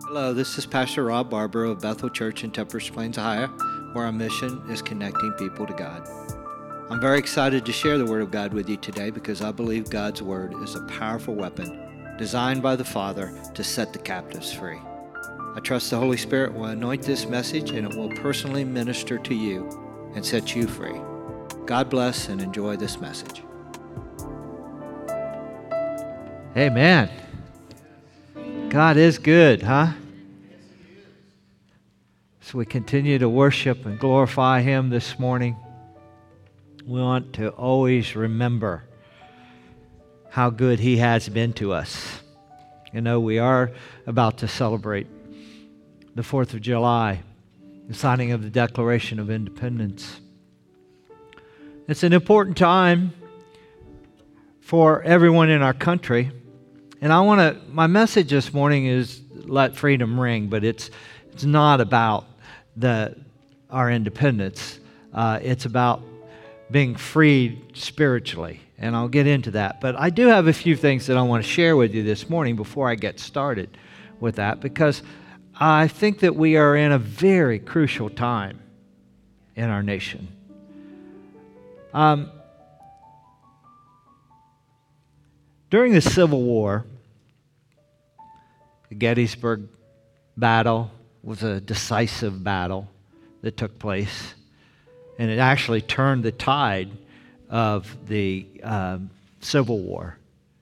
Hello, this is Pastor Rob Barber of Bethel Church in Temperance Plains, Ohio, where our mission is connecting people to God. I'm very excited to share the Word of God with you today because I believe God's Word is a powerful weapon designed by the Father to set the captives free. I trust the Holy Spirit will anoint this message and it will personally minister to you and set you free. God bless and enjoy this message. Amen. God is good, huh? So we continue to worship and glorify Him this morning. We want to always remember how good He has been to us. You know, we are about to celebrate the 4th of July, the signing of the Declaration of Independence. It's an important time for everyone in our country. And my message this morning is let freedom ring, but it's not about our independence. It's about being freed spiritually, and I'll get into that. But I do have a few things that I want to share with you this morning before I get started with that, because I think that we are in a very crucial time in our nation. During the Civil War, the Gettysburg battle was a decisive battle that took place, and it actually turned the tide of the Civil War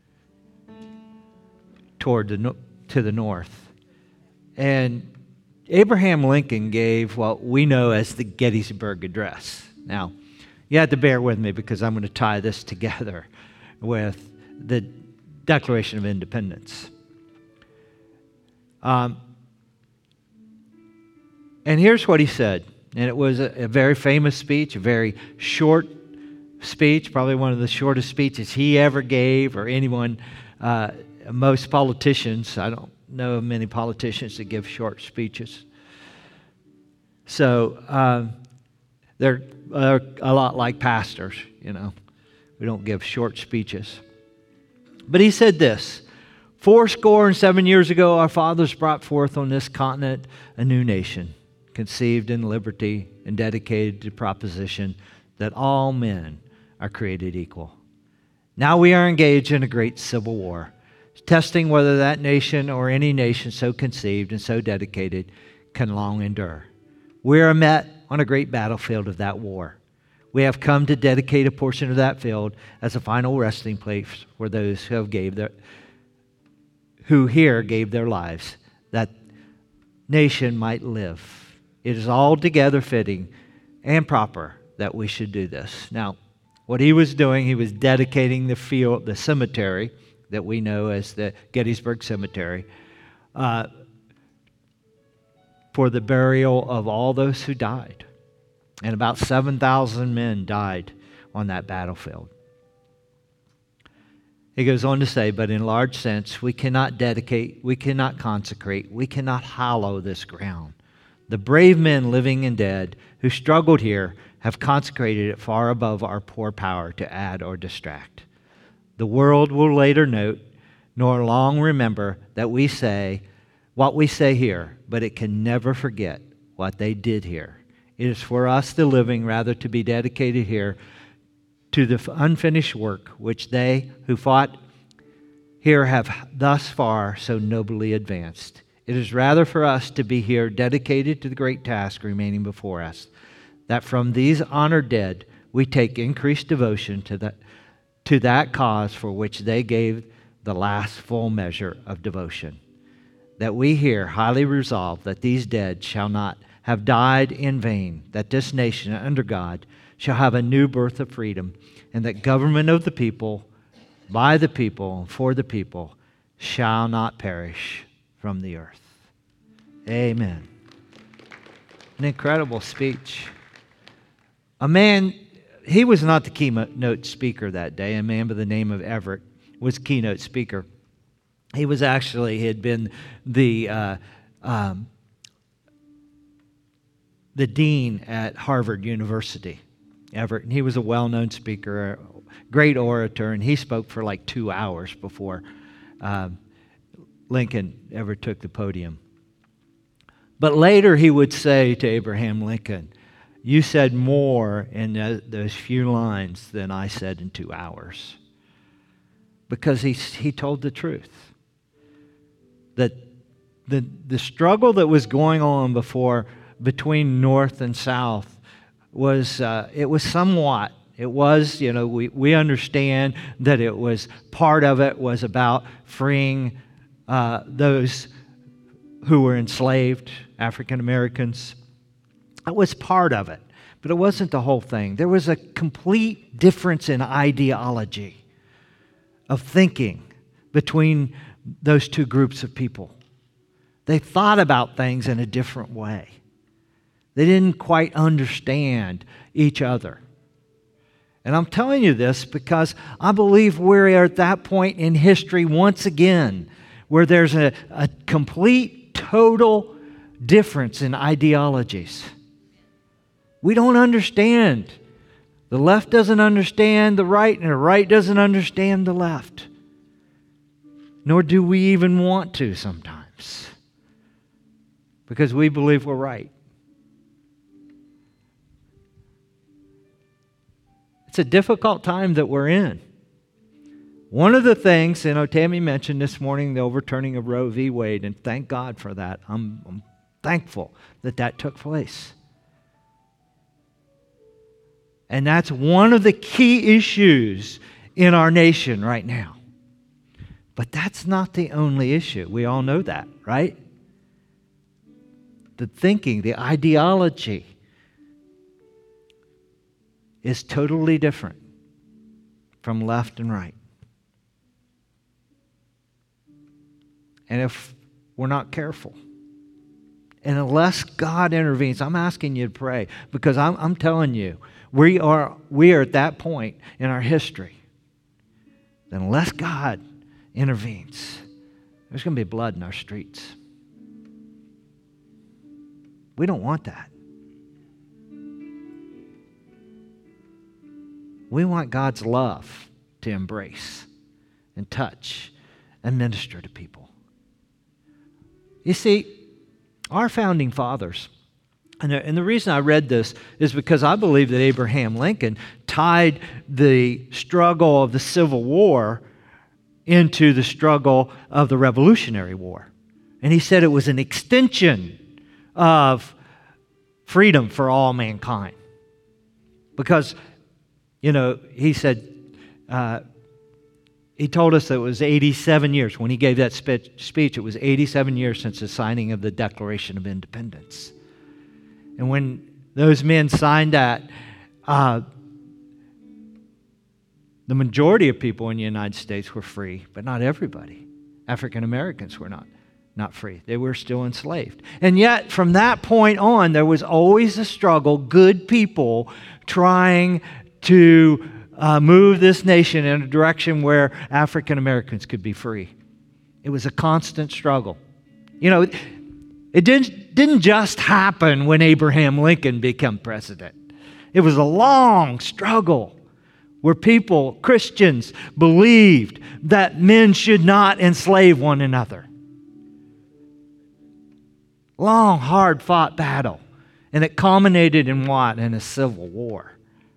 to the north. And Abraham Lincoln gave what we know as the Gettysburg Address. Now, you have to bear with me because I'm going to tie this together with the Declaration of Independence. And here's what he said. And it was a very famous speech, a very short speech, probably one of the shortest speeches he ever gave, or anyone. Most politicians, I don't know of many politicians that give short speeches. So they're a lot like pastors, you know. We don't give short speeches. But he said this: 77 years ago, our fathers brought forth on this continent a new nation, conceived in liberty and dedicated to the proposition that all men are created equal. Now we are engaged in a great civil war, testing whether that nation or any nation so conceived and so dedicated can long endure. We are met on a great battlefield of that war. We have come to dedicate a portion of that field as a final resting place for those who here gave their lives, that nation might live. It is altogether fitting and proper that we should do this. Now, what he was doing, he was dedicating the field, the cemetery that we know as the Gettysburg Cemetery, for the burial of all those who died. And about 7,000 men died on that battlefield. He goes on to say, but in large sense, we cannot dedicate, we cannot consecrate, we cannot hallow this ground. The brave men living and dead who struggled here have consecrated it far above our poor power to add or distract. The world will later note, nor long remember that we say what we say here, but it can never forget what they did here. It is for us, the living, rather to be dedicated here to the unfinished work which they who fought here have thus far so nobly advanced. It is rather for us to be here dedicated to the great task remaining before us, that from these honored dead we take increased devotion to that cause for which they gave the last full measure of devotion. That we here highly resolve that these dead shall not have died in vain, that this nation under God shall have a new birth of freedom, and that government of the people, by the people, and for the people, shall not perish from the earth. Amen. An incredible speech. A man, he was not the keynote speaker that day. A man by the name of Everett was keynote speaker. He had been the dean at Harvard University, Everett. And he was a well-known speaker, a great orator, and he spoke for like 2 hours before Lincoln ever took the podium. But later he would say to Abraham Lincoln, "You said more in those few lines than I said in 2 hours." Because he told the truth. That the struggle that was going on between North and South was, it was somewhat. It was, we understand that it was, part of it was about freeing those who were enslaved, African Americans. That was part of it, but it wasn't the whole thing. There was a complete difference in ideology, of thinking between those two groups of people. They thought about things in a different way. They didn't quite understand each other. And I'm telling you this because I believe we're at that point in history once again where there's a complete, total difference in ideologies. We don't understand. The left doesn't understand the right, and the right doesn't understand the left. Nor do we even want to sometimes, because we believe we're right. It's a difficult time that we're in. One of the things, Tammy mentioned this morning the overturning of Roe v. Wade, and thank God for that. I'm thankful that took place. And that's one of the key issues in our nation right now. But that's not the only issue. We all know that, right? The thinking, the ideology is totally different from left and right. And if we're not careful, and unless God intervenes, I'm asking you to pray, because I'm telling you, we are at that point in our history that unless God intervenes, there's going to be blood in our streets. We don't want that. We want God's love to embrace and touch and minister to people. You see, our founding fathers, and the reason I read this is because I believe that Abraham Lincoln tied the struggle of the Civil War into the struggle of the Revolutionary War. And he said it was an extension of freedom for all mankind. Because, he said, he told us that it was 87 years. When he gave that speech, it was 87 years since the signing of the Declaration of Independence. And when those men signed that, the majority of people in the United States were free, but not everybody. African Americans were not free. They were still enslaved. And yet, from that point on, there was always a struggle, good people trying to move this nation in a direction where African Americans could be free. It was a constant struggle. It didn't just happen when Abraham Lincoln became president. It was a long struggle where people, Christians, believed that men should not enslave one another. Long, hard-fought battle. And it culminated in what? In a civil war.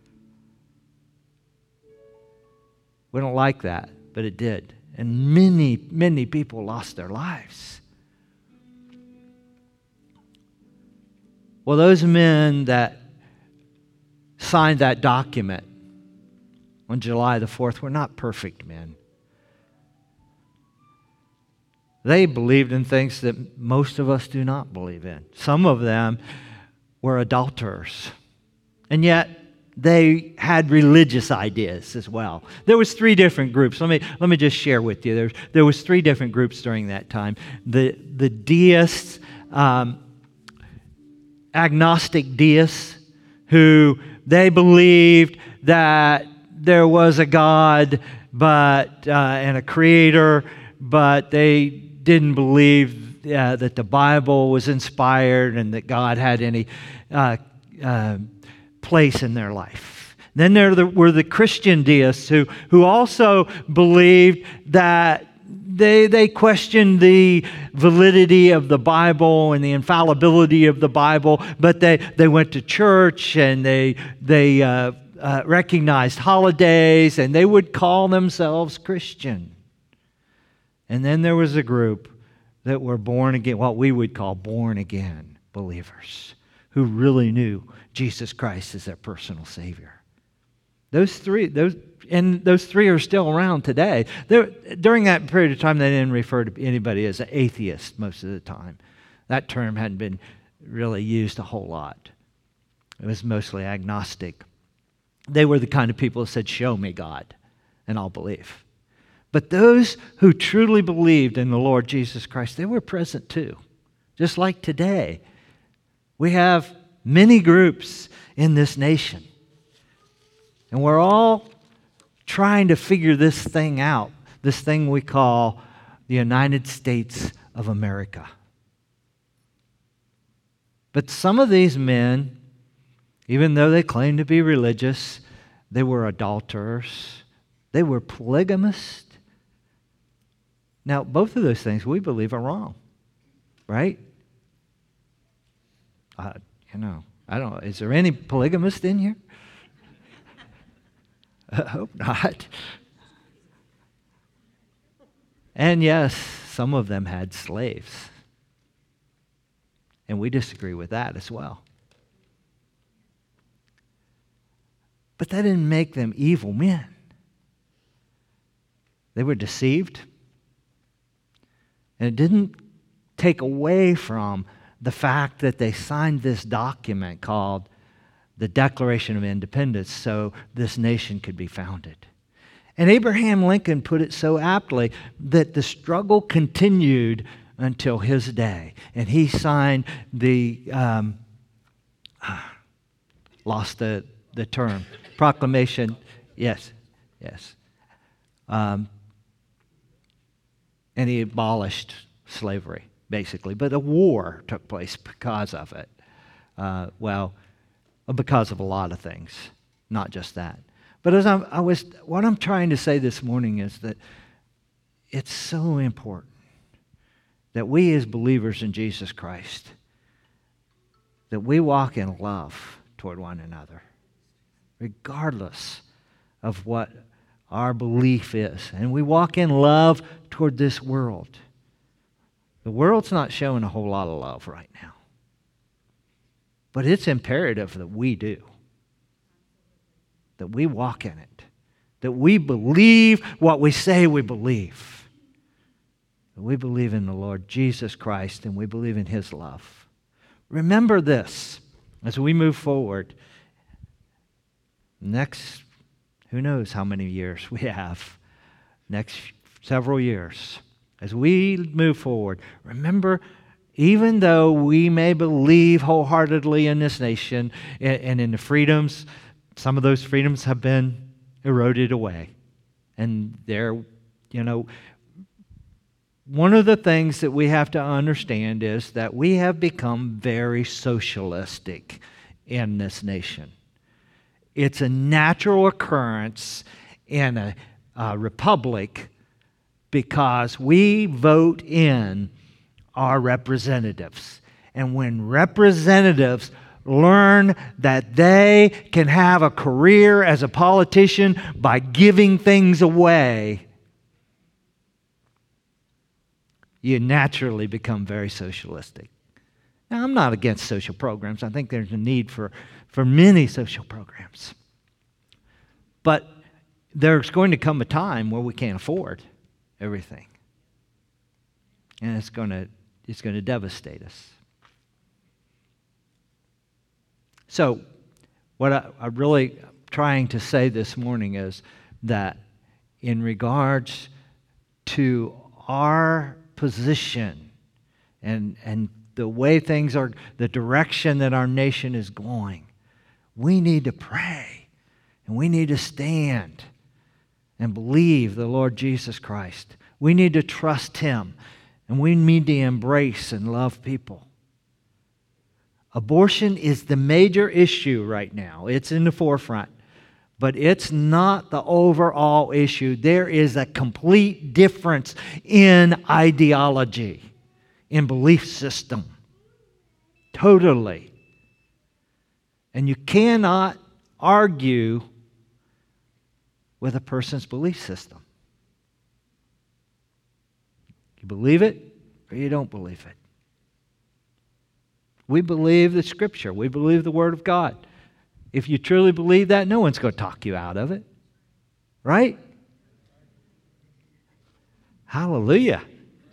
We don't like that, but it did. And many, many people lost their lives. Well, those men that signed that document on July the 4th were not perfect men. They believed in things that most of us do not believe in. Some of them were adulterers. And yet, they had religious ideas as well. There was 3 different groups. Let me just share with you. There was 3 different groups during that time. The deists, agnostic deists, who they believed that there was a God, and a creator, but they didn't believe that the Bible was inspired and that God had any place in their life. Then there were the Christian deists who also believed that They questioned the validity of the Bible and the infallibility of the Bible, but they went to church and they recognized holidays, and they would call themselves Christian. And then there was a group that were born again, what we would call born again believers, who really knew Jesus Christ as their personal Savior. Those three are still around today. During that period of time, they didn't refer to anybody as an atheist most of the time. That term hadn't been really used a whole lot. It was mostly agnostic. They were the kind of people who said, "Show me God, and I'll believe." But those who truly believed in the Lord Jesus Christ, they were present too. Just like today, we have many groups in this nation. And we're all trying to figure this thing out, this thing we call the United States of America. But some of these men, even though they claimed to be religious, they were adulterers, they were polygamists. Now, both of those things we believe are wrong, right? I don't know. Is there any polygamist in here? I hope not. And yes, some of them had slaves. And we disagree with that as well. But that didn't make them evil men. They were deceived. And it didn't take away from the fact that they signed this document called the Declaration of Independence so this nation could be founded. And Abraham Lincoln put it so aptly that the struggle continued until his day. And he signed lost the term, proclamation, yes. And he abolished slavery, basically. But a war took place because of it. Because of a lot of things, not just that. But what I'm trying to say this morning is that it's so important that we as believers in Jesus Christ, that we walk in love toward one another, regardless of what our belief is. And we walk in love toward this world. The world's not showing a whole lot of love right now. But it's imperative that we do. That we walk in it. That we believe what we say we believe. That we believe in the Lord Jesus Christ and we believe in His love. Remember this as we move forward. Next, who knows how many years we have. Next several years. As we move forward, remember, even though we may believe wholeheartedly in this nation and in the freedoms, some of those freedoms have been eroded away. And one of the things that we have to understand is that we have become very socialistic in this nation. It's a natural occurrence in a republic because we vote in our representatives. And when representatives learn that they can have a career as a politician by giving things away, you naturally become very socialistic. Now, I'm not against social programs. I think there's a need for many social programs. But there's going to come a time where we can't afford everything. And it's going to devastate us. So, what I'm really trying to say this morning is that in regards to our position and the way things are, the direction that our nation is going, we need to pray and we need to stand and believe the Lord Jesus Christ. We need to trust Him. And we need to embrace and love people. Abortion is the major issue right now. It's in the forefront. but it's not the overall issue. There is a complete difference in ideology, in belief system. Totally. And you cannot argue with a person's belief system. You believe it or you don't believe it. We believe the Scripture. We believe the Word of God. If you truly believe that, no one's going to talk you out of it. Right? Hallelujah.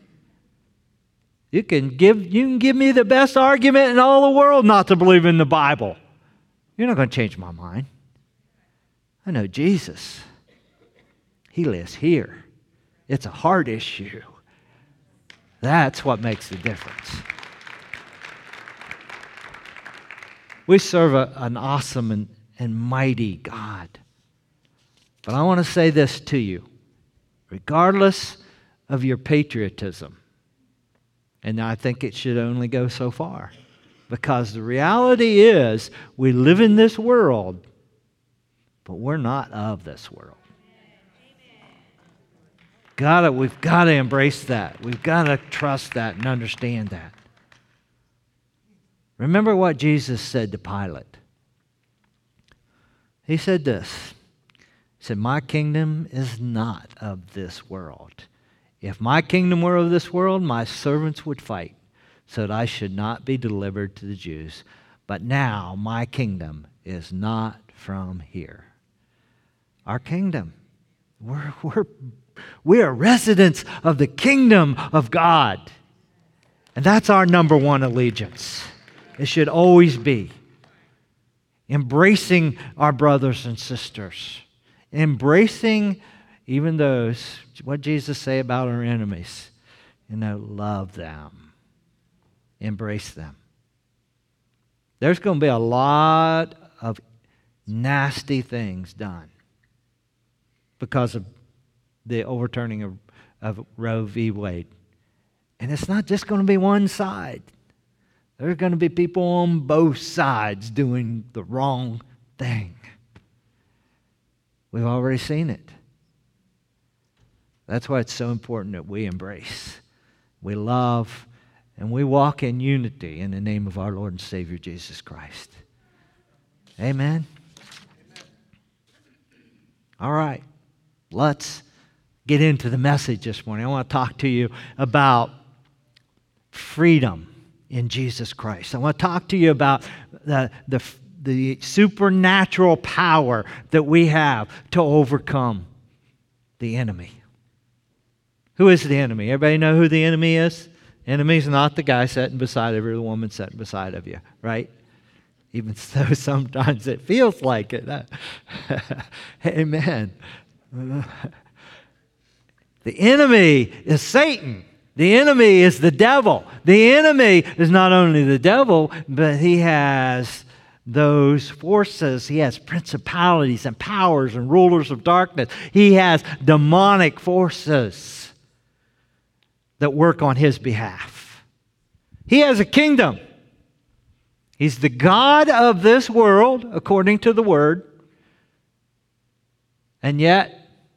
You can give me the best argument in all the world not to believe in the Bible. You're not going to change my mind. I know Jesus. He lives here. It's a heart issue. That's what makes the difference. We serve an awesome and mighty God. But I want to say this to you. Regardless of your patriotism, and I think it should only go so far, because the reality is we live in this world, but we're not of this world. We've got to embrace that. We've got to trust that and understand that. Remember what Jesus said to Pilate. He said this. He said, "My kingdom is not of this world. If my kingdom were of this world, my servants would fight, so that I should not be delivered to the Jews. But now my kingdom is not from here." Our kingdom. We are residents of the kingdom of God. And that's our number one allegiance. It should always be. Embracing our brothers and sisters. Embracing even those, what Jesus say about our enemies? Love them. Embrace them. There's going to be a lot of nasty things done because of the overturning of Roe v. Wade. And it's not just going to be one side. There's going to be people on both sides doing the wrong thing. We've already seen it. That's why it's so important that we embrace, we love, and we walk in unity in the name of our Lord and Savior Jesus Christ. Amen? All right. Let's get into the message this morning. I want to talk to you about freedom in Jesus Christ. I want to talk to you about the supernatural power that we have to overcome the enemy. Who is the enemy? Everybody know who the enemy is? Enemy's not the guy sitting beside of you or the woman sitting beside of you, right? Even though sometimes it feels like it. Amen. The enemy is Satan. The enemy is the devil. The enemy is not only the devil, but he has those forces. He has principalities and powers and rulers of darkness. He has demonic forces that work on his behalf. He has a kingdom. He's the God of this world, according to the Word. And yet,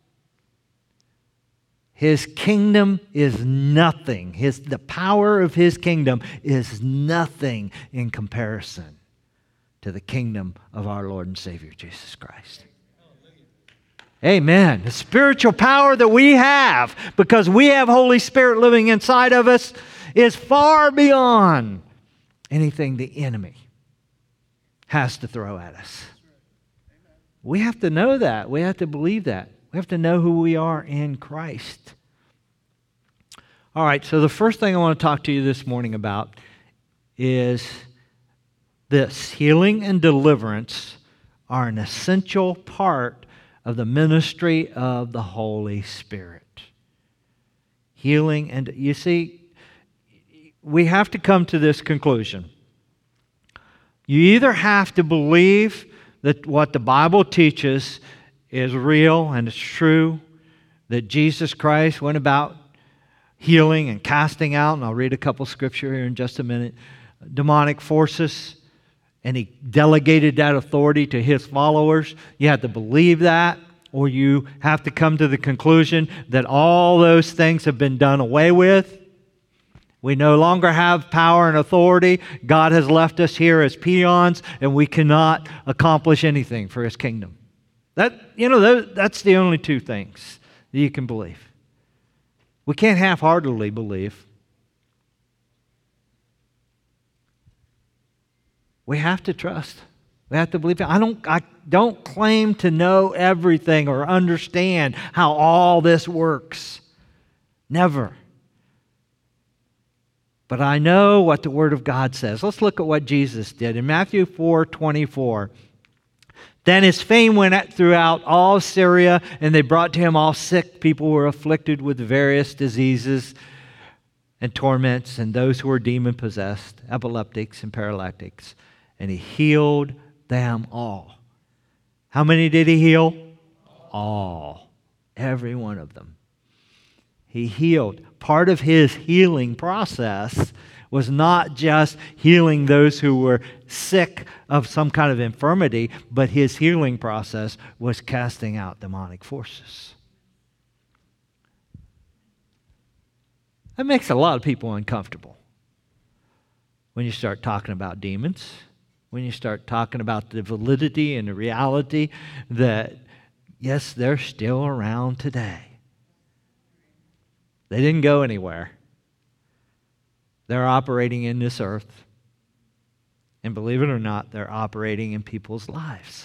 his kingdom is nothing. The power of his kingdom is nothing in comparison to the kingdom of our Lord and Savior Jesus Christ. Amen. The spiritual power that we have, because we have Holy Spirit living inside of us, is far beyond anything the enemy has to throw at us. We have to know that. We have to believe that. We have to know who we are in Christ. All right, so the first thing I want to talk to you this morning about is this. Healing and deliverance are an essential part of the ministry of the Holy Spirit. Healing and, you see, we have to come to this conclusion. You either have to believe that what the Bible teaches is real and it's true, that Jesus Christ went about healing and casting out, and I'll read a couple scripture here in just a minute, demonic forces. and he delegated that authority to his followers. You have to believe that, or you have to come to the conclusion that all those things have been done away with. We no longer have power and authority. God has left us here as peons, and we cannot accomplish anything for his kingdom. That's the only two things that you can believe. We can't half-heartedly believe. We have to trust. We have to believe. I don't claim to know everything or understand how all this works. Never. But I know what the Word of God says. Let's look at what Jesus did. In Matthew 4:24, then his fame went out throughout all Syria, and they brought to him all sick people who were afflicted with various diseases and torments, and those who were demon-possessed, epileptics and paralytics, and he healed them all. How many did he heal? All. Every one of them. He healed. Part of his healing process was not just healing those who were sick of some kind of infirmity, but his healing process was casting out demonic forces. That makes a lot of people uncomfortable when you start talking about demons, when you start talking about the validity and the reality that, yes, they're still around today. They didn't go anywhere. They're operating in this earth. And believe it or not, they're operating in people's lives.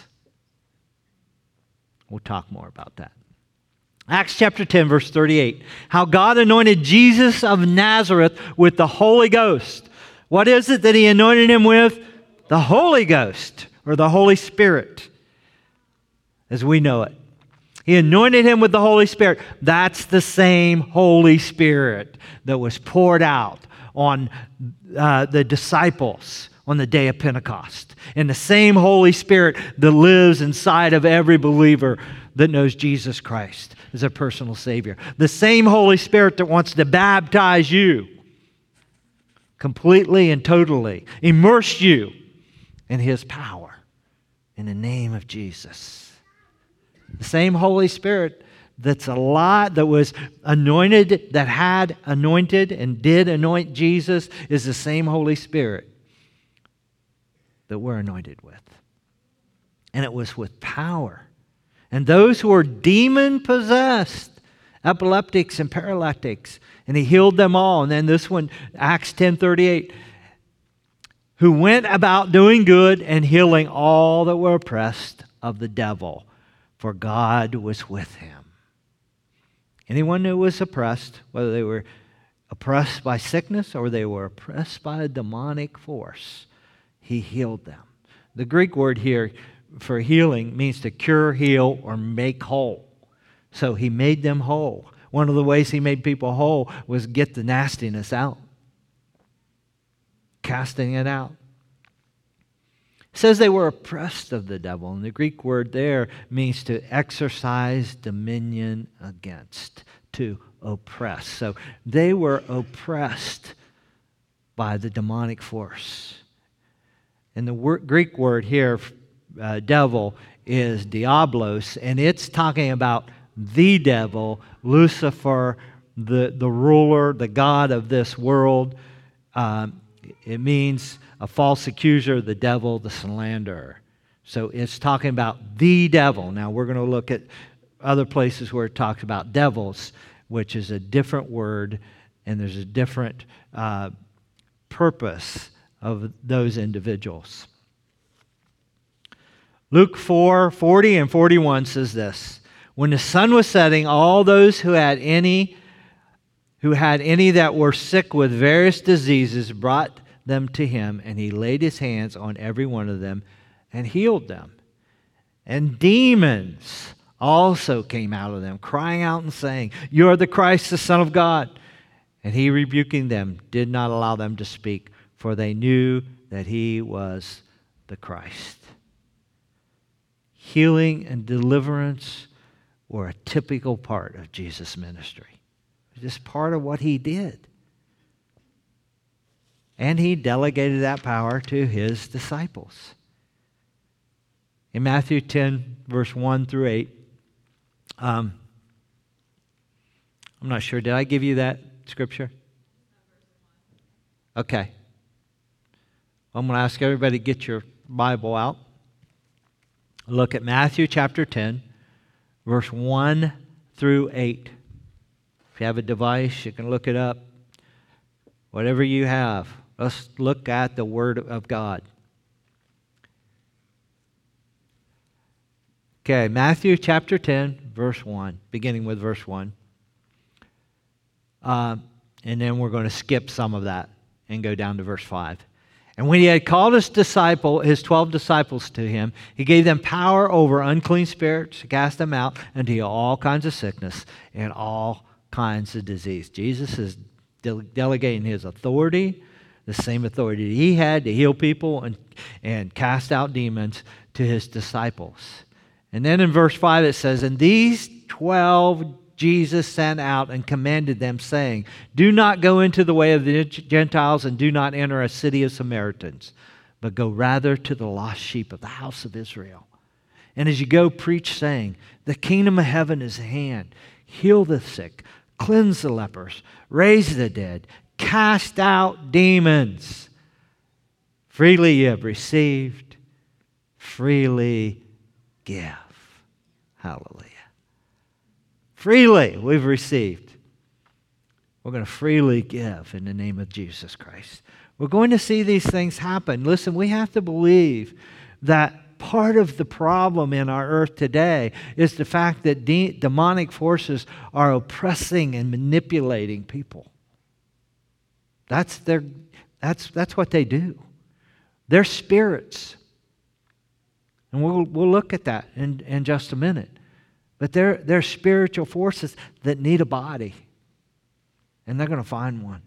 We'll talk more about that. Acts chapter 10, verse 38. How God anointed Jesus of Nazareth with the Holy Ghost. What is it that he anointed him with? The Holy Ghost, or the Holy Spirit, as we know it. He anointed him with the Holy Spirit. That's the same Holy Spirit that was poured out on the disciples on the day of Pentecost. And the same Holy Spirit that lives inside of every believer that knows Jesus Christ as a personal Savior. The same Holy Spirit that wants to baptize you completely and totally, immerse you in his power in the name of Jesus. The same Holy Spirit that was anointed, that had anointed and did anoint Jesus, is the same Holy Spirit that we're anointed with. And it was with power. And those who were demon-possessed, epileptics and paralytics, and he healed them all. And then this one, Acts 10:38, who went about doing good and healing all that were oppressed of the devil, for God was with him. Anyone who was oppressed, whether they were oppressed by sickness or they were oppressed by a demonic force, he healed them. The Greek word here for healing means to cure, heal, or make whole. So he made them whole. One of the ways he made people whole was get the nastiness out. Casting it out. It says they were oppressed of the devil, and the Greek word there means to exercise dominion against, to oppress. So they were oppressed by the demonic force. And the Greek word here, devil, is diablos, and it's talking about the devil, Lucifer, the ruler, the god of this world. It means a false accuser, the devil, the slanderer. So it's talking about the devil. Now we're going to look at other places where it talks about devils, which is a different word, and there's a different purpose of those individuals. Luke 4:40 and 41 says this: when the sun was setting, all those who had any that were sick with various diseases brought them to him, and he laid his hands on every one of them and healed them. And demons also came out of them, crying out and saying, "You are the Christ, the Son of God." And he, rebuking them, did not allow them to speak, for they knew that he was the Christ. Healing and deliverance were a typical part of Jesus' ministry. It's just part of what he did. And he delegated that power to his disciples. In Matthew 10, verse 1 through 8, I'm not sure. Did I give you that scripture? Okay. I'm going to ask everybody to get your Bible out. Look at Matthew chapter 10, verse 1 through 8. If you have a device, you can look it up. Whatever you have, let's look at the Word of God. Okay, Matthew chapter 10, verse 1, beginning with verse 1. And then we're going to skip some of that and go down to verse 5. And when he had called his 12 disciples to him, he gave them power over unclean spirits to cast them out and to heal all kinds of sickness and all kinds of disease. Jesus is delegating his authority, the same authority he had to heal people and cast out demons, to his disciples. And then in verse 5 it says, and these 12 Jesus sent out and commanded them, saying, do not go into the way of the Gentiles, and do not enter a city of Samaritans, but go rather to the lost sheep of the house of Israel. And as you go, preach, saying, the kingdom of heaven is at hand. Heal the sick, cleanse the lepers, raise the dead, cast out demons. Freely you have received, freely give. Hallelujah. Freely we've received. We're going to freely give in the name of Jesus Christ. We're going to see these things happen. Listen, we have to believe that part of the problem in our earth today is the fact that demonic forces are oppressing and manipulating people. That's what they do. They're spirits. And we'll look at that in just a minute. But they're spiritual forces that need a body. And they're going to find one.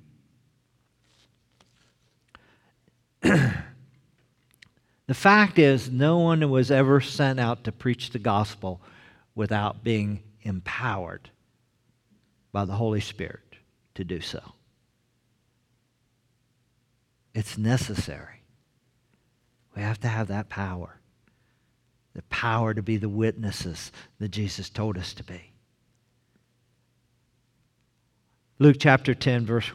The fact is, no one was ever sent out to preach the gospel without being empowered by the Holy Spirit to do so. It's necessary. We have to have that power. The power to be the witnesses that Jesus told us to be. Luke chapter 10, verse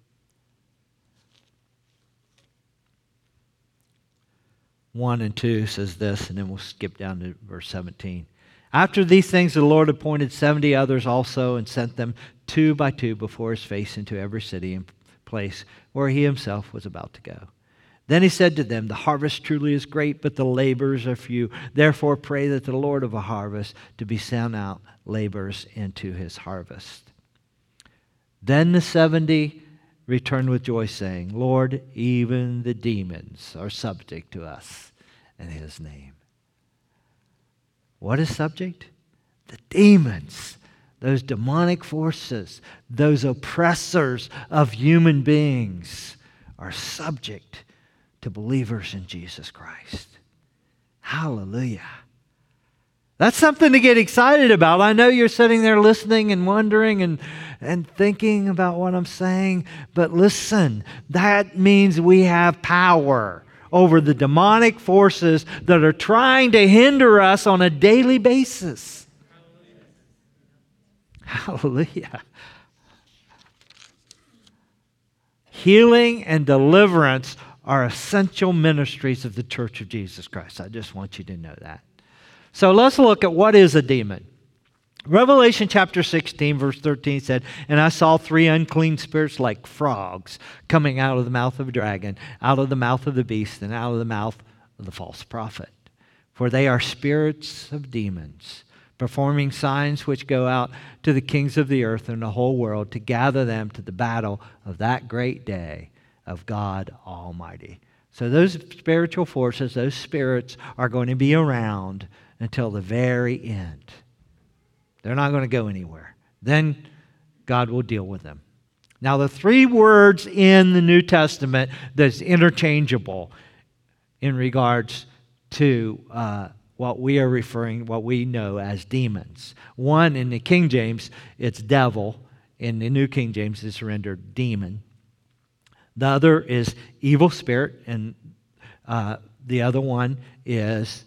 1 and 2 says this, and then we'll skip down to verse 17. After these things, the Lord appointed 70 others also, and sent them 2 by 2 before his face into every city and place where he himself was about to go. Then he said to them, the harvest truly is great, but the laborers are few. Therefore pray that the Lord of a harvest to be sent out laborers into his harvest. Then the 70 returned with joy, saying, Lord, even the demons are subject to us in his name. What is subject? The demons, those demonic forces, those oppressors of human beings are subject to believers in Jesus Christ. Hallelujah. That's something to get excited about. I know you're sitting there listening and wondering and thinking about what I'm saying, but listen, that means we have power over the demonic forces that are trying to hinder us on a daily basis. Hallelujah. Healing and deliverance are essential ministries of the Church of Jesus Christ. I just want you to know that. So let's look at what is a demon. Revelation chapter 16, verse 13 said, and I saw 3 unclean spirits like frogs coming out of the mouth of a dragon, out of the mouth of the beast, and out of the mouth of the false prophet. For they are spirits of demons, performing signs which go out to the kings of the earth and the whole world to gather them to the battle of that great day of God Almighty. So those spiritual forces, those spirits are going to be around until the very end. They're not going to go anywhere. Then God will deal with them. Now the 3 words in the New Testament that's interchangeable in regards to what we know as demons. One, in the King James, it's devil. In the New King James, it's rendered demon. The other is evil spirit, and the other one is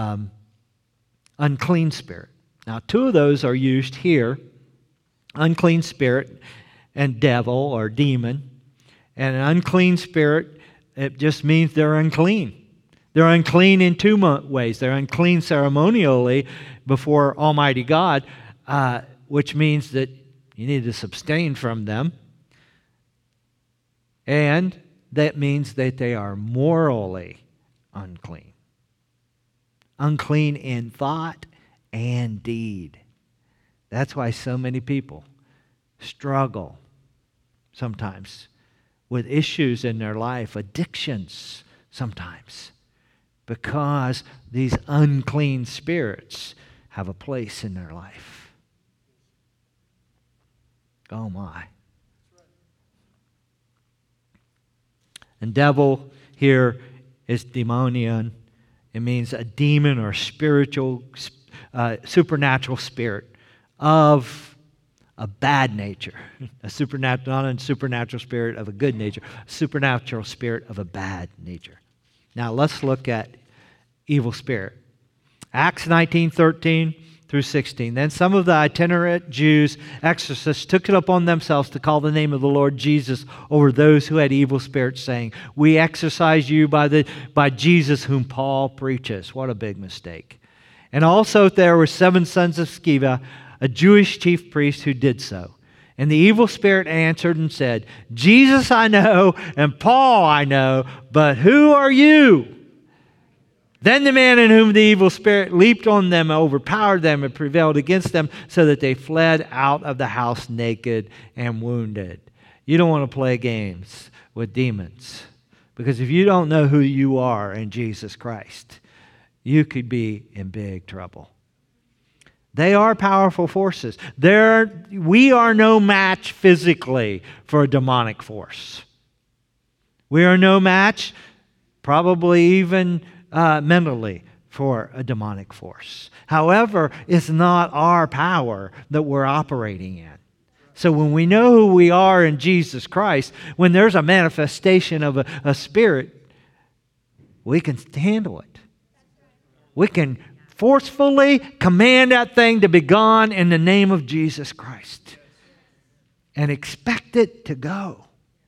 unclean spirit. Now, two of those are used here, unclean spirit and devil or demon. And an unclean spirit, it just means they're unclean. They're unclean in two ways. They're unclean ceremonially before Almighty God, which means that you need to abstain from them. And that means that they are morally unclean. Unclean in thought and deed. That's why so many people struggle sometimes with issues in their life, addictions sometimes, because these unclean spirits have a place in their life. Oh my. And devil here is demonion. It means a demon or spiritual, supernatural spirit of a bad nature. A supernatural, not a supernatural spirit of a good nature. A supernatural spirit of a bad nature. Now let's look at evil spirit. Acts 19:13 through 16. Then some of the itinerant Jews, exorcists, took it upon themselves to call the name of the Lord Jesus over those who had evil spirits, saying, "We exorcise you by Jesus whom Paul preaches." What a big mistake. And also there were 7 sons of Sceva, a Jewish chief priest, who did so. And the evil spirit answered and said, "Jesus I know, and Paul I know, but who are you?" Then the man in whom the evil spirit leaped on them, overpowered them, and prevailed against them, so that they fled out of the house naked and wounded. You don't want to play games with demons, because if you don't know who you are in Jesus Christ, you could be in big trouble. They are powerful forces. We are no match physically for a demonic force. We are no match, probably even mentally, for a demonic force. However, it's not our power that we're operating in. So when we know who we are in Jesus Christ, when there's a manifestation of a spirit, we can handle it. We can forcefully command that thing to be gone in the name of Jesus Christ and expect it to go.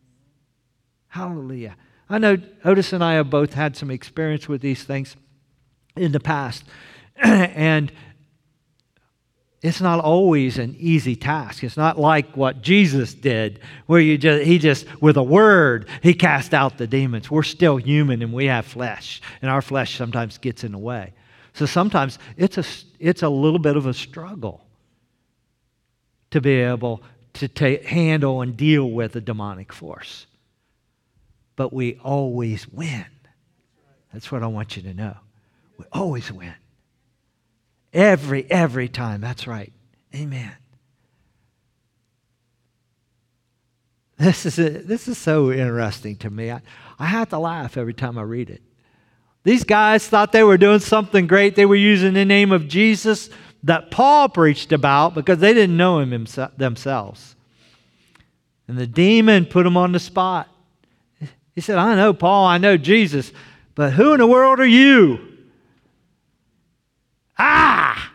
Hallelujah. I know Otis and I have both had some experience with these things in the past. And it's not always an easy task. It's not like what Jesus did, where he just, with a word, he cast out the demons. We're still human and we have flesh. And our flesh sometimes gets in the way. So sometimes it's a little bit of a struggle to be able to handle and deal with a demonic force. But we always win. That's what I want you to know. We always win. Every time. That's right. Amen. This is so interesting to me. I have to laugh every time I read it. These guys thought they were doing something great. They were using the name of Jesus that Paul preached about because they didn't know him themselves. And the demon put them on the spot. He said, "I know Paul, I know Jesus, but who in the world are you?" Ah!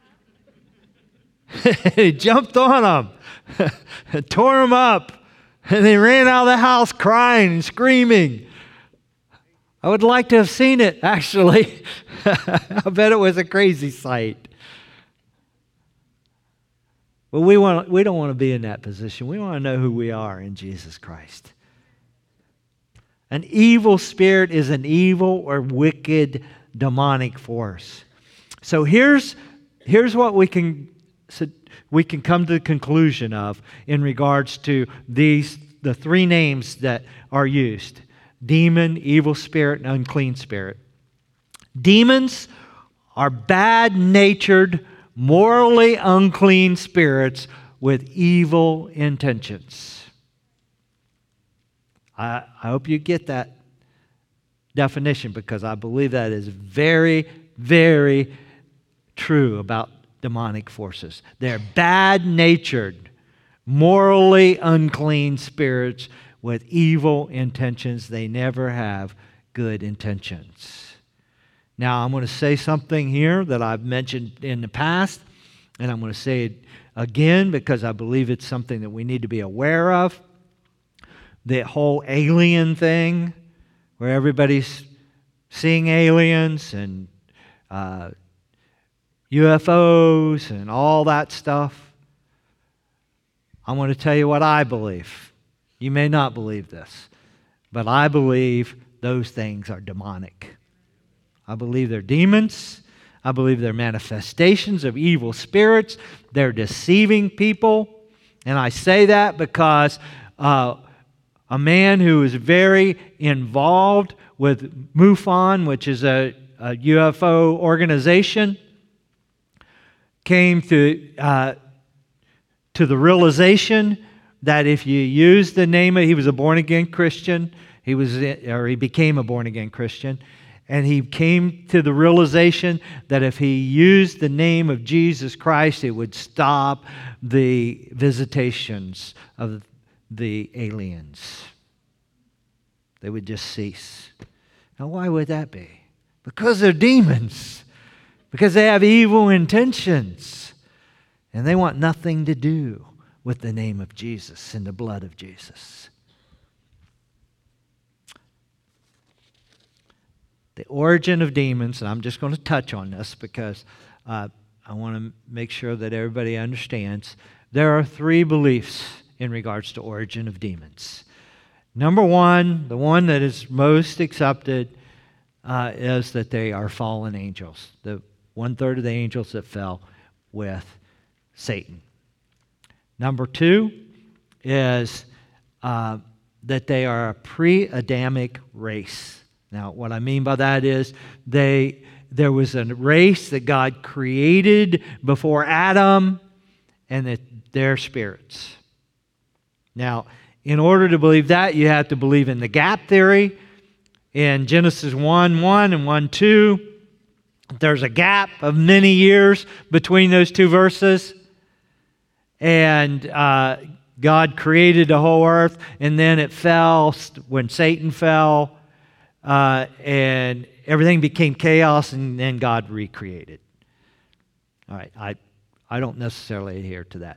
He jumped on them, tore them up, and they ran out of the house crying and screaming. I would like to have seen it, actually. I bet it was a crazy sight. But we don't want to be in that position. We want to know who we are in Jesus Christ. An evil spirit is an evil or wicked demonic force. So here's what we can come to the conclusion of in regards to the 3 names that are used: demon, evil spirit, and unclean spirit. Demons are bad-natured, morally unclean spirits with evil intentions. I hope you get that definition, because I believe that is very, very true about demonic forces. They're bad-natured, morally unclean spirits with evil intentions. They never have good intentions. Now, I'm going to say something here that I've mentioned in the past, and I'm going to say it again because I believe it's something that we need to be aware of. The whole alien thing, where everybody's seeing aliens and UFOs and all that stuff. I want to tell you what I believe. You may not believe this, but I believe those things are demonic. I believe they're demons. I believe they're manifestations of evil spirits. They're deceiving people. And I say that because a man who is very involved with MUFON, which is a UFO organization, came to the realization that if you use the name of, he was a born-again Christian, he became a born-again Christian, and he came to the realization that if he used the name of Jesus Christ, it would stop the visitations of the aliens. They would just cease. Now, why would that be? Because they're demons. Because they have evil intentions. And they want nothing to do with the name of Jesus and the blood of Jesus. The origin of demons, and I'm just going to touch on this because I want to make sure that everybody understands. There are 3 beliefs in regards to origin of demons. Number 1, the one that is most accepted, is that they are fallen angels. The 1/3 of the angels that fell with Satan. Number 2 is that they are a pre-Adamic race. Now, what I mean by that is there was a race that God created before Adam, and that they're spirits. Now, in order to believe that, you have to believe in the gap theory. In Genesis 1:1 and 1:2, there's a gap of many years between those 2 verses. And God created the whole earth, and then it fell when Satan fell, and everything became chaos, and then God recreated. All right, I don't necessarily adhere to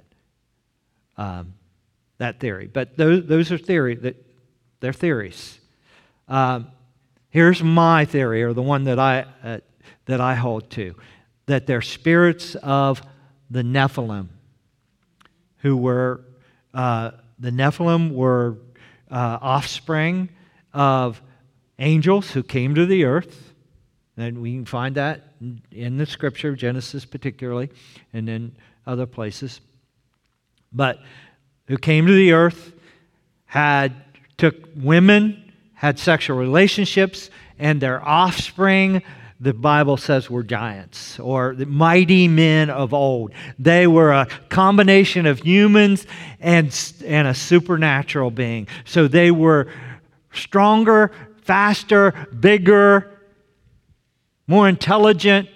that theory, but those are they're theories. Here's my theory, or the one that I hold to, that they're spirits of the Nephilim, who were the Nephilim were offspring of angels who came to the earth, and we can find that in the Scripture, Genesis particularly, and in other places. But who came to the earth, took women, had sexual relationships, and their offspring, the Bible says, were giants, or the mighty men of old. They were a combination of humans and a supernatural being. So they were stronger, faster, bigger, more intelligent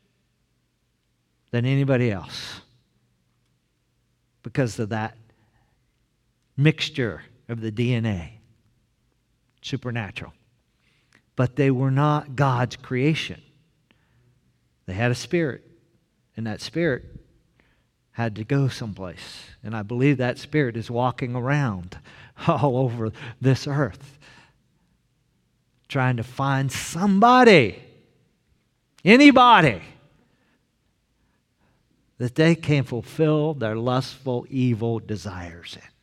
than anybody else because of that mixture of the DNA. Supernatural. But they were not God's creation. They had a spirit, and that spirit had to go someplace. And I believe that spirit is walking around all over this earth, trying to find somebody, anybody, that they can fulfill their lustful, evil desires in.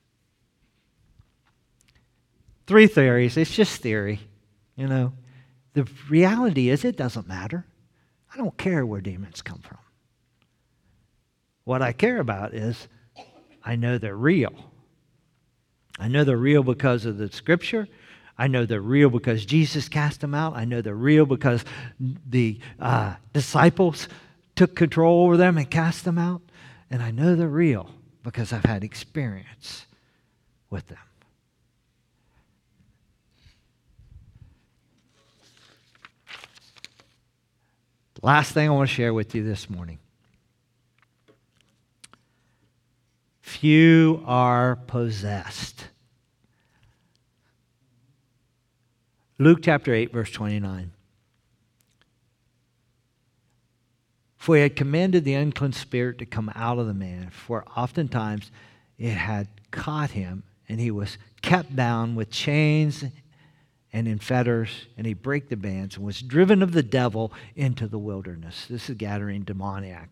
3 theories. It's just theory, you know. The reality is it doesn't matter. I don't care where demons come from. What I care about is I know they're real. I know they're real because of the Scripture. I know they're real because Jesus cast them out. I know they're real because the disciples took control over them and cast them out. And I know they're real because I've had experience with them. Last thing I want to share with you this morning. Few are possessed Luke chapter 8, verse 29. For he had commanded the unclean spirit to come out of the man, for oftentimes it had caught him, and he was kept bound with chains and in fetters, and he brake the bands and was driven of the devil into the wilderness. This is Gadarene demoniac.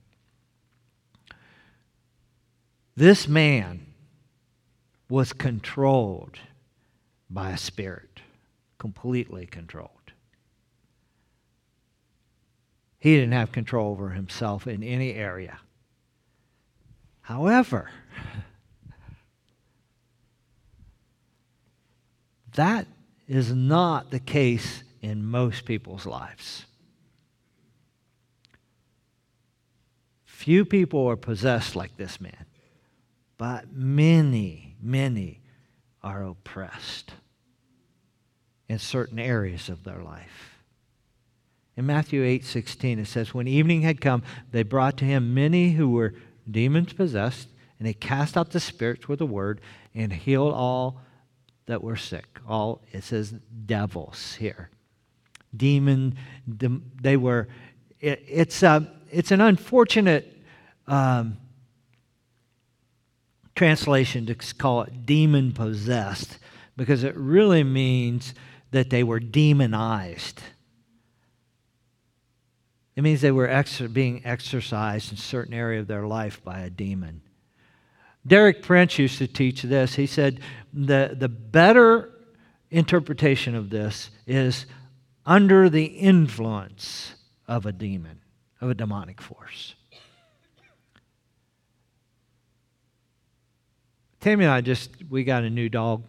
This man was controlled by a spirit, completely controlled. He didn't have control over himself in any area. However, that is not the case in most people's lives. Few people are possessed like this man, but many, many are oppressed in certain areas of their life. In Matthew 8:16, it says, when evening had come, they brought to him many who were demons possessed, and he cast out the spirits with a word and healed all that were sick. All, it says devils here. They were, it's an unfortunate translation to call it demon possessed, because it really means that they were demonized. It means they were being exercised in a certain area of their life by a demon. Derek Prince used to teach this. He said the better interpretation of this is under the influence of a demon, of a demonic force. Tammy and I we got a new dog,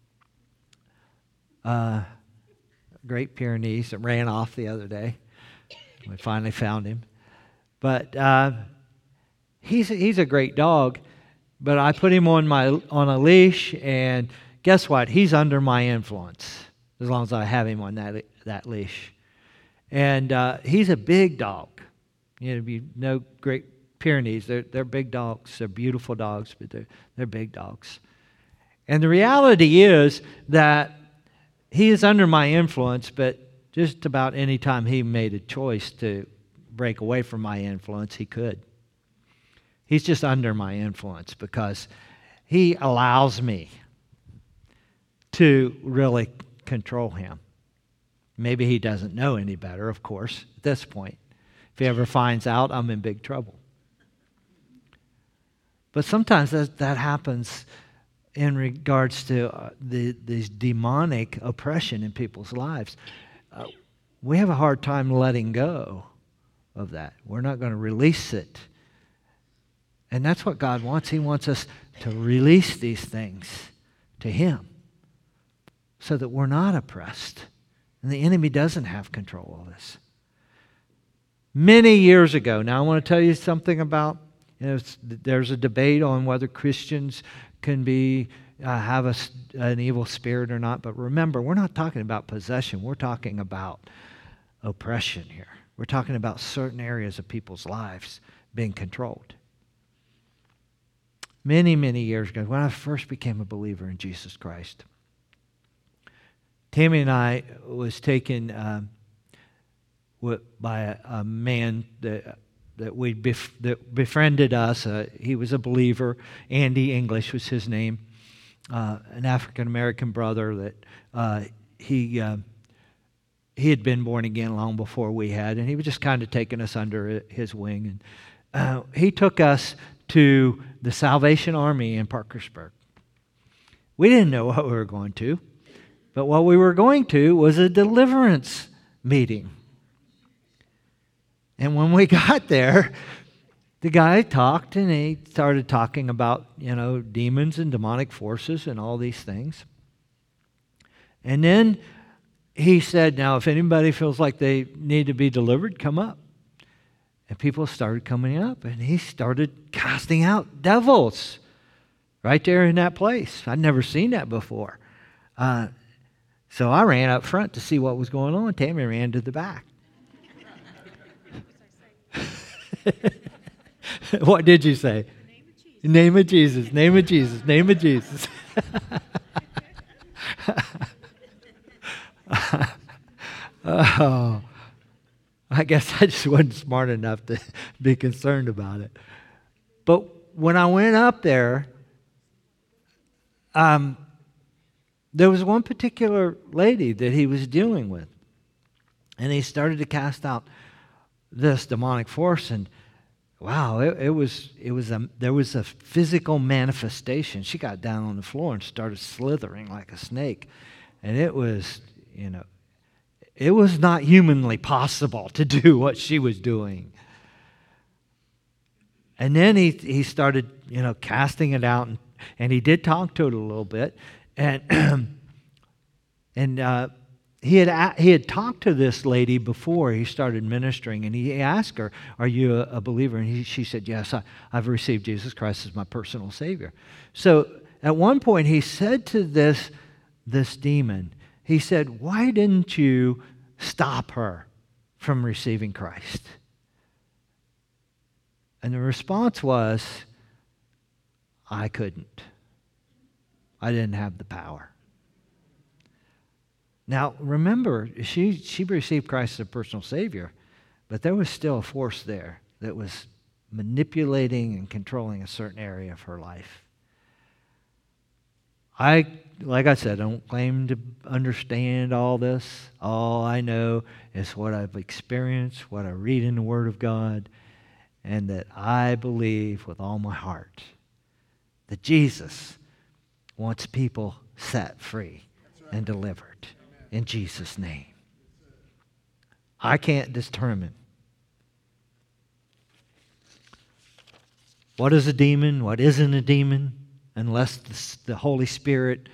Great Pyrenees, that ran off the other day. We finally found him. But he's a great dog. But I put him on a leash, and guess what? He's under my influence as long as I have him on that leash. And he's a big dog. You know, Great Pyrenees. They're big dogs. They're beautiful dogs, but they're big dogs. And the reality is that he is under my influence, but just about any time he made a choice to break away from my influence, he could. He's just under my influence because he allows me to really control him. Maybe he doesn't know any better, of course, at this point. If he ever finds out, I'm in big trouble. But sometimes that happens in regards to this demonic oppression in people's lives. We have a hard time letting go of that. We're not going to release it. And that's what God wants. He wants us to release these things to Him so that we're not oppressed and the enemy doesn't have control of us. Many years ago, now I want to tell you something about, there's a debate on whether Christians can have an evil spirit or not. But remember, we're not talking about possession. We're talking about oppression here. We're talking about certain areas of people's lives being controlled. Many, many years ago, when I first became a believer in Jesus Christ, Tammy and I was taken by a man that befriended us. He was a believer. Andy English was his name. An African-American brother that he had been born again long before we had, and he was just kind of taking us under his wing. And he took us to the Salvation Army in Parkersburg. We didn't know what we were going to, but what we were going to was a deliverance meeting. And when we got there, the guy talked, and he started talking about, demons and demonic forces and all these things. And then he said, now, if anybody feels like they need to be delivered, come up. And people started coming up, and he started casting out devils right there in that place. I'd never seen that before. So I ran up front to see what was going on. Tammy ran to the back. What did you say? Name of Jesus. Name of Jesus. Name of Jesus. Name of Jesus. Oh, I guess I just wasn't smart enough to be concerned about it. But when I went up there, there was one particular lady that he was dealing with. And he started to cast out this demonic force, and wow, there was a physical manifestation. She got down on the floor and started slithering like a snake. And it was not humanly possible to do what she was doing. And then he started, casting it out, and he did talk to it a little bit. And he had talked to this lady before he started ministering, and he asked her, "Are you a believer?" And she said, "Yes, I've received Jesus Christ as my personal Savior." So at one point he said to this demon, he said, "Why didn't you stop her from receiving Christ?" And the response was, "I couldn't. I didn't have the power." Now, remember, she received Christ as a personal Savior, but there was still a force there that was manipulating and controlling a certain area of her life. Like I said, I don't claim to understand all this. All I know is what I've experienced, what I read in the Word of God, and that I believe with all my heart that Jesus wants people set free and delivered. In Jesus' name. I can't determine what is a demon, what isn't a demon, unless the Holy Spirit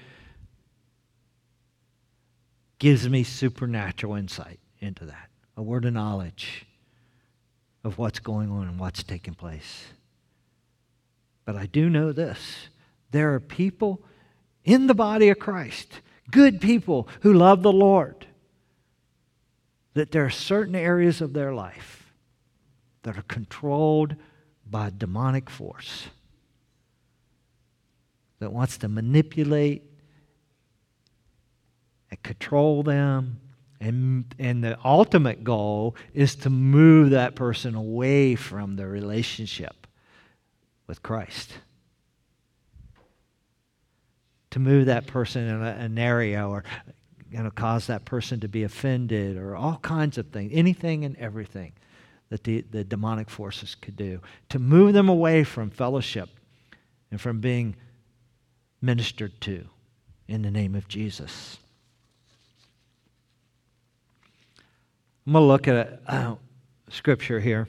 gives me supernatural insight into that, a word of knowledge of what's going on and what's taking place. But I do know this. There are people in the body of Christ, good people who love the Lord, that there are certain areas of their life that are controlled by demonic force that wants to manipulate and control them. And the ultimate goal is to move that person away from the relationship with Christ. To move that person in an area, or cause that person to be offended, or all kinds of things, anything and everything that the demonic forces could do. To move them away from fellowship and from being ministered to in the name of Jesus. I'm going to look at a scripture here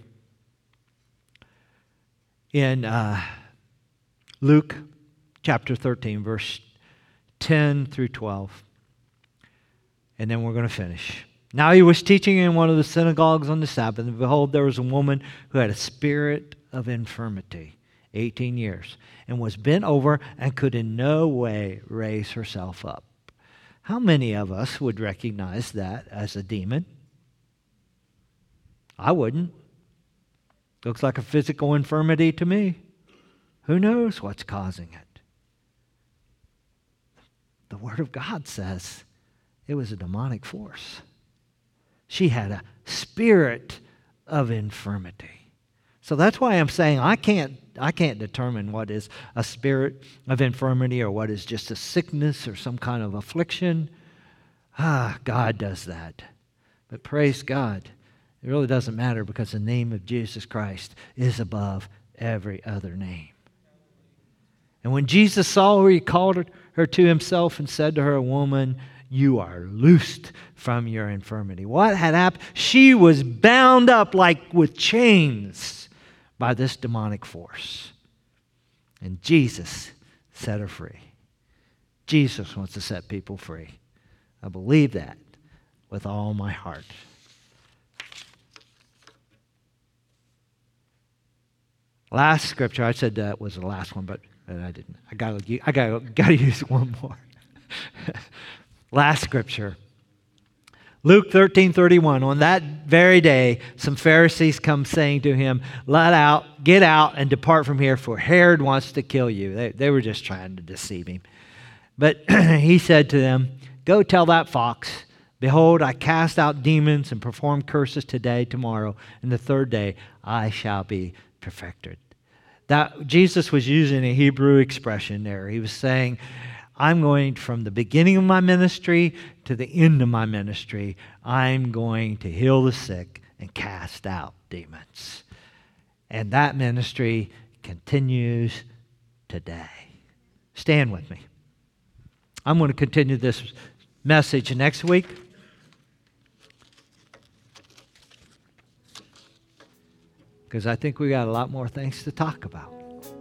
in Luke chapter 13, verse 10 through 12. And then we're going to finish. Now he was teaching in one of the synagogues on the Sabbath, and behold, there was a woman who had a spirit of infirmity, 18 years, and was bent over and could in no way raise herself up. How many of us would recognize that as a demon? I wouldn't. Looks like a physical infirmity to me. Who knows what's causing it? The Word of God says it was a demonic force. She had a spirit of infirmity. So that's why I'm saying I can't determine what is a spirit of infirmity or what is just a sickness or some kind of affliction. God does that. But praise God, it really doesn't matter, because the name of Jesus Christ is above every other name. And when Jesus saw her, he called her to himself and said to her, "Woman, you are loosed from your infirmity." What had happened? She was bound up like with chains by this demonic force. And Jesus set her free. Jesus wants to set people free. I believe that with all my heart. Last scripture, I said that was the last one, but I didn't. I gotta use one more. Last scripture. Luke 13:31. On that very day, some Pharisees come saying to him, "Get out and depart from here, for Herod wants to kill you." They were just trying to deceive him. But he said to them, "Go tell that fox Behold, I cast out demons and perform curses today, tomorrow, and the third day I shall be perfected. That Jesus was using a Hebrew expression there. He was saying, I'm going from the beginning of my ministry to the end of my ministry. I'm going to heal the sick and cast out demons. And that ministry continues today. Stand with me. I'm going to continue this message next week. Because I think we got a lot more things to talk about.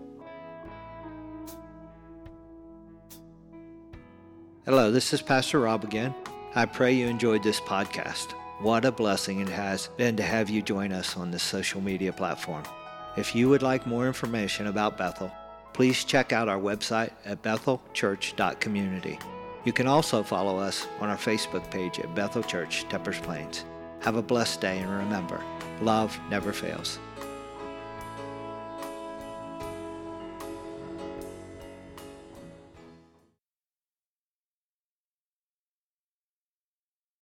Hello, this is Pastor Rob again. I pray you enjoyed this podcast. What a blessing it has been to have you join us on this social media platform. If you would like more information about Bethel, please check out our website at bethelchurch.community. You can also follow us on our Facebook page at Bethel Church, Teppers Plains. Have a blessed day, and remember, love never fails.